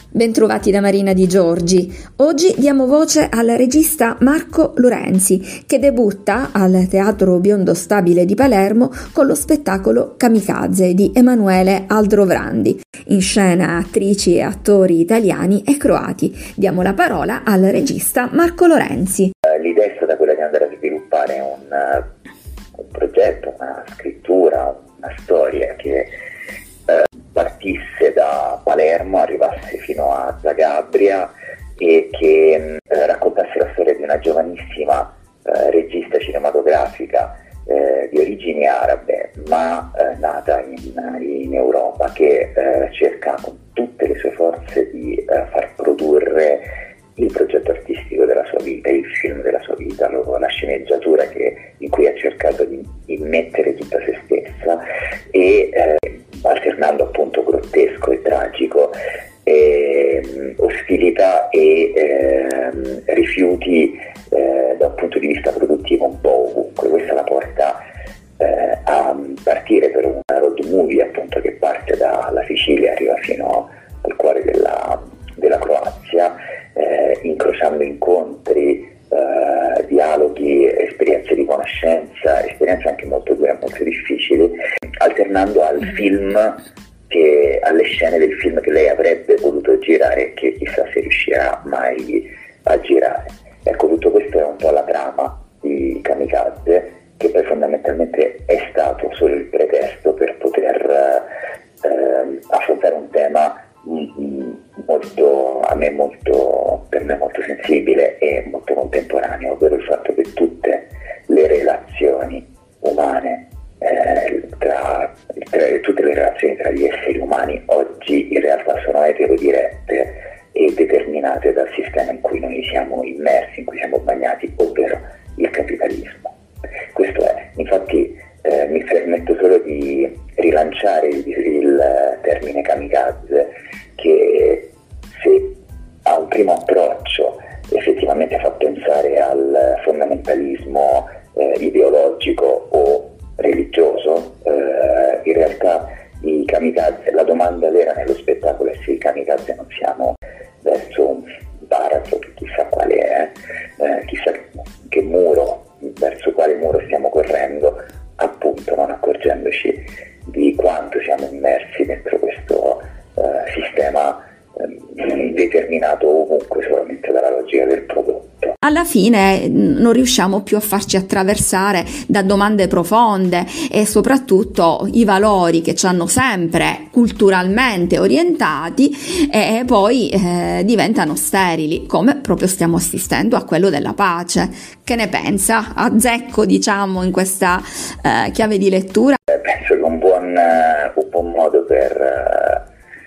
Bentrovati da Marina Di Giorgi. Oggi diamo voce al regista Marco Lorenzi, che debutta al Teatro Biondo Stabile di Palermo con lo spettacolo Kamikaze di Emanuele Aldrovrandi. In scena attrici e attori italiani e croati. Diamo la parola al regista Marco Lorenzi. L'idea è stata quella di andare a sviluppare un progetto, una scrittura, una storia che partisse da Palermo, arrivasse fino a Zagabria e che raccontasse la storia di una giovanissima regista cinematografica di origini arabe, ma nata in Europa, che cerca con tutte le sue forze di far produrre il progetto artistico della sua vita, il film della sua vita, la sceneggiatura in cui ha cercato di immettere tutta se stessa e alternando appunto grottesco e tragico, ostilità e rifiuti da un punto di vista produttivo un po' ovunque. Questa la porta a partire per una road movie appunto che parte dalla Sicilia, arriva fino al cuore della Croazia, incrociando incontri, dialoghi, esperienze di conoscenza, esperienze anche molto dure, molto difficili, alternando al film, alle scene del film che lei avrebbe voluto girare e che chissà se riuscirà mai a girare. Ecco, tutto questo è un po' la trama di Kamikaze, che poi fondamentalmente è stato solo il pretesto per poter affrontare un tema per me molto sensibile e molto contemporaneo, ovvero il fatto che tutte le relazioni umane, tutte le relazioni tra gli esseri umani oggi in realtà sono eterodirette e determinate dal sistema in cui noi siamo immersi, in cui siamo bagnati, ovvero il capitalismo. Questo è, infatti mi permetto solo di rilanciare il termine kamikaze, che se a un primo approccio effettivamente fa pensare al fondamentalismo ideologico o religioso, in realtà i kamikaze, la domanda vera nello spettacolo è se i kamikaze non siamo verso un baratro che chissà quale è, chissà che muro, verso quale muro stiamo correndo, appunto non accorgendoci di quanto siamo immersi dentro questo sistema determinato ovunque solamente dalla logica del prodotto. Alla fine non riusciamo più a farci attraversare da domande profonde e soprattutto i valori che ci hanno sempre culturalmente orientati e poi diventano sterili, come proprio stiamo assistendo a quello della pace. Che ne pensa? Azzecco, diciamo, in questa chiave di lettura? Penso che un buon modo per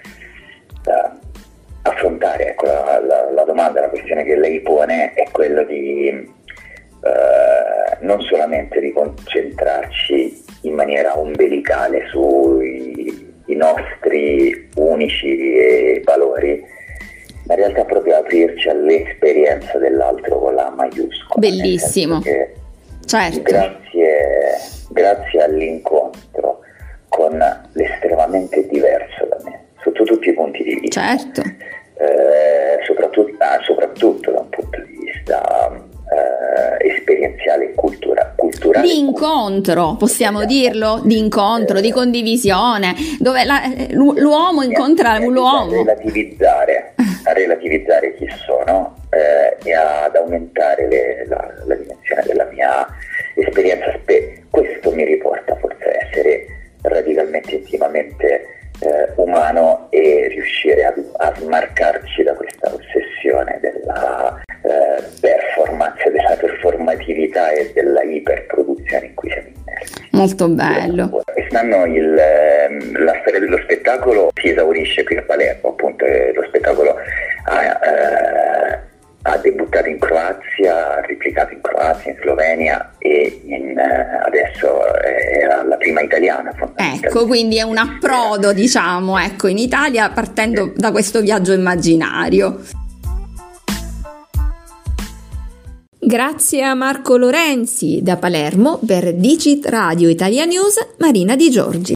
affrontare, ecco, la domanda, la questione che lei pone è quello di non solamente di concentrarci in maniera ombelicale sui nostri unici valori, ma in realtà proprio aprirci all'esperienza dell'altro con la maiuscola. Bellissimo, certo. Grazie all'incontro con l'estremamente diverso da me, sotto tutti i punti di vista, certo. Soprattutto da un punto di vista esperienziale e culturale. Di incontro, possiamo dirlo, di incontro, di condivisione, dove l'uomo incontra l'uomo. A relativizzare chi sono e ad aumentare la dimensione della mia esperienza. Questo mi riporta forse a essere radicalmente, intimamente umano e riuscire a smarcarci da questa ossessione della performance, della performatività e della iperproduzione in cui siamo immersi. Molto bello. Quest'anno la storia dello spettacolo si esaurisce qui a Palermo, appunto. Lo spettacolo ha debuttato in Croazia, ha replicato in Croazia, in Slovenia e adesso è la prima italiana. Ecco, quindi è un approdo, diciamo, ecco, in Italia, partendo da questo viaggio immaginario. Grazie a Marco Lorenzi da Palermo per Dicit Radio Italia News, Marina Di Giorgi.